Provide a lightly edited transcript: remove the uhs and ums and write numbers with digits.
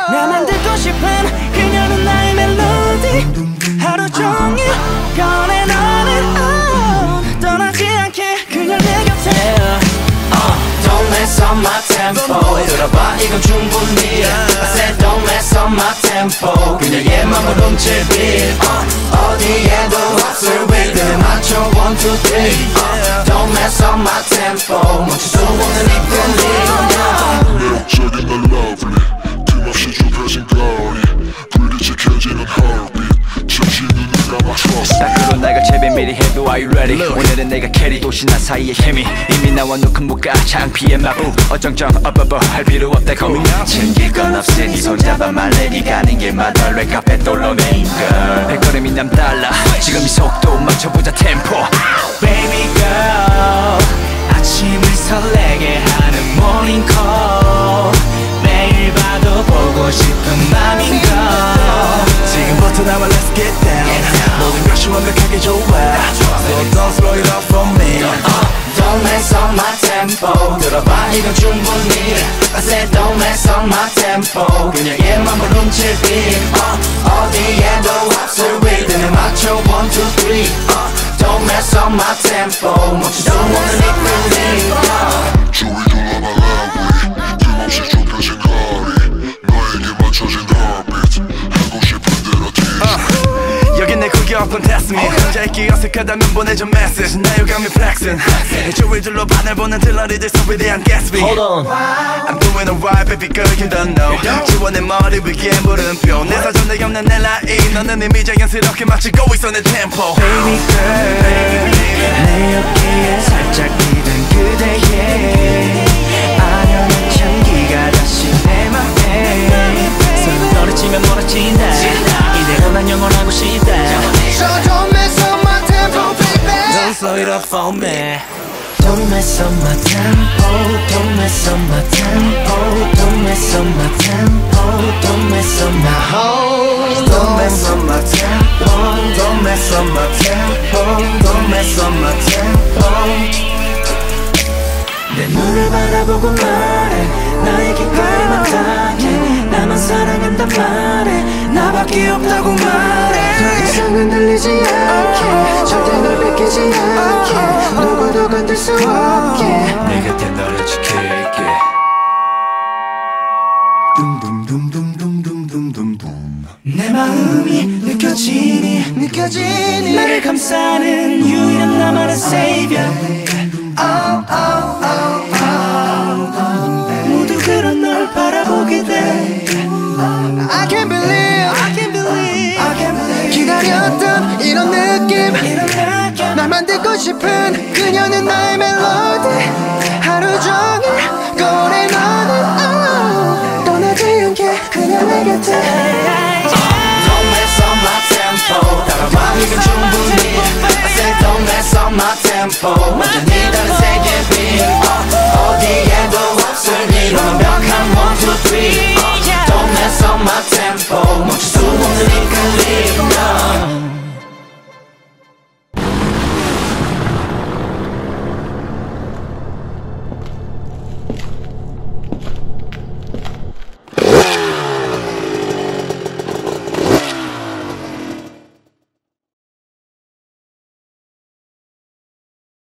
나만 듣고 싶은 그녀는 나의 멜로디 하루 종일 꺼내 너는 떠나지 않게 그녀 내 곁에 Don't mess up my tempo 들어봐 이건 충분히 I said don't mess up my tempo 그녀의 맘을 훔칠 beat 어디에도 없을 rhythm 맞춰 1, 2, 3 Don't mess up my tempo 멈출 수 없는 이 feeling 매력적인 날 lovely 틈없이 좁혀진 거리 불이 지켜지는 heartbeat 잠시 눈을 감아 trust 딱 그런 날 같이 미리 해도 Are you ready 오늘은 내가 캐리 도시나 사이의 케미 이미 나와 놓은 무가 창피의 마부 어정쩡 할 필요 없다 고민 챙길 건 없으니 네 손잡아 말레기 가는 길마다 랩카페 똘로네 girl 발걸음이 남달라 지금 이 속도 맞춰보자 템포 Baby girl 아침을 설레게 하는 morning call 매일 봐도 보고 싶은 맘인걸 지금부터 나와 let's get down 모든 것이 완벽하게 좋아 So don't slow it up for me Don't mess up my tempo 들어봐 이건 충분히 I said don't mess up my tempo 그녀의 맘을 훔칠 beat 어디에도 없을 rhythm에 맞춰 1, 2, 3 Don't mess up my tempo 멈출 수 없는 이 feeling 조이 둘러봐 lovely 틈없이 좁혀진 거리 너에게 맞춰진 heartbeat 하고 싶은 대로 tease 여긴 내 구경꾼 test me 혼자 있기 어색하다면 보내줘 message 나 유감이 flexing 조이 둘러봐 날 보는 들러리들 소리에 대한 Gatsby Hold on I'm doing alright baby girl you don't know 지원의 머리 위에 물음표 내 사전에 없는 내 라인 너는 이미 자연스럽게 맞추고 있어 내 템포 Baby girl 내 어깨에 살짝 기댄 그대의 아련한 향기가 다시 내 맘에 서로 떨어지면 멀어진다 이대로 난 영원하고 싶다 So don't mess up my tempo baby Don't slow it up for me Don't mess up my tempo Don't mess up my tempo Don't mess up my tempo Don't mess up my whole Don't mess up my tempo Don't mess up my tempo Don't mess up my tempo 내 눈을 바라보고 말해 나에게 깔맞다게 나만 사랑한단 말해 나밖에 없다고 말해 더 이상은 들리지 않게 절대 널 뺏기지 않게 누구도 건들 수 없게 내 곁에 너를 지킬게 내 마음이 느껴지니 나를 감싸는 유일한 나만의 savior 모두 그런 널 바라보게 돼 I can't believe 기다렸던 이런 느낌 나만 듣고 싶은 그녀는 나의 멜로디 하루 종일 꺼내 너는 떠나지 않게 그녀 내 곁에 Don't mess up my tempo 따라와 이건 충분히 I said don't mess up my tempo